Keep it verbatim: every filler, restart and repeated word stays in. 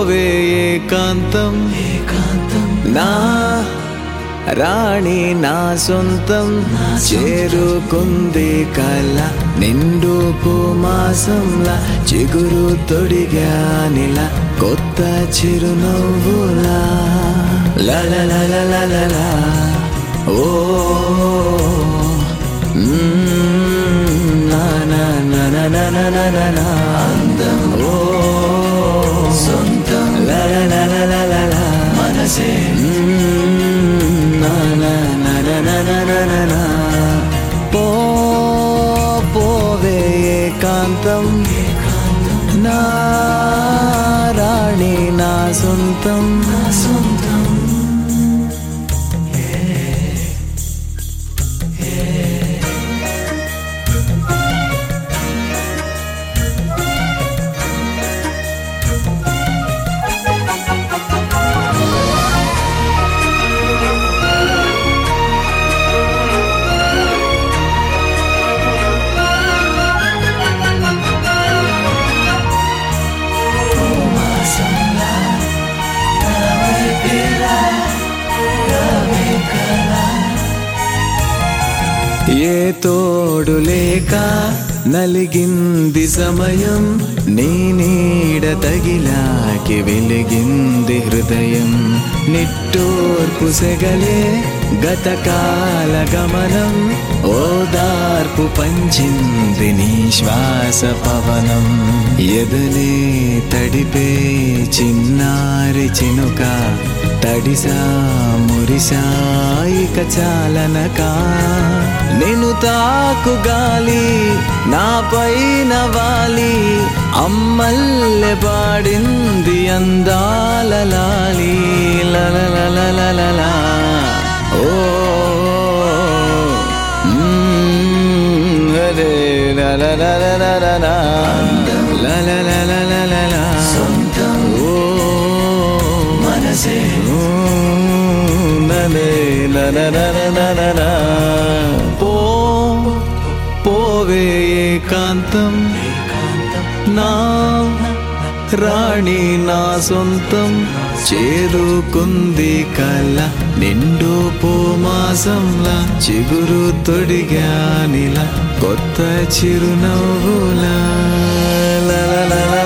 పోవే ఏకాంతం నా రాణి నా సొంతం చేరుకుంది కల నిండు పూమాసంలా చిగురు తొడిగానిలా కొత్త చిరునవ్వులా లలలలలలలా ఓ నా నా నా నా నా నా నా అందం ఓ సొంతం లలలలలలా మనసే నా నా నా నా నా నా నా పో పోవే ఏకాంతం నా రాణి నా సొంతం నా సొంతం ఏ తోడు లేక నలిగింది సమయం నీ నీడ తగిలాకి వెలిగింది హృదయం నిట్టూర్పు సెగలే గతకాల గమనం ఓదార్పు పంచింది నీ శ్వాస పవనం ఎదలే తడిపే చిన్నారి చినుక తడిసా మురిసా ఇక చాలనక నేను తాకు గాలి నా పైన వాలి అమ్మల్లె పాడింది అందాల లాలి లలలలలలా ఓ అరే లలలలలలా లలలలలలా సొంతం ఓ మనసే పో పోవే ఏకాంతం నా రాణి నా సొంతం చేరుకుంది కల నిండు పూమాసంలా చిగురు తొడిగానిలా కొత్త చిరునవ్వులా.